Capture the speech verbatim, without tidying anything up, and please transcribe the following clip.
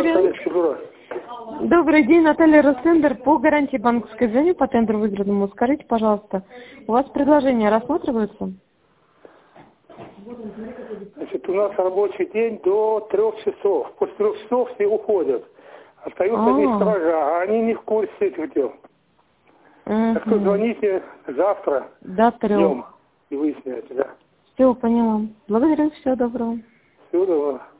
Говорю. Добрый день, Наталья Ростендер. По гарантии банковской звоню по тендеру выигранному. Скажите, пожалуйста, у вас предложения рассматриваются? Значит, у нас рабочий день до трех часов. После трех часов все уходят. Остаются одни сторожа, а они не в курсе этих дел. Так что звоните завтра до трех днем и выясняйте, да. Все, поняла. Благодарю, всего доброго. Всего доброго.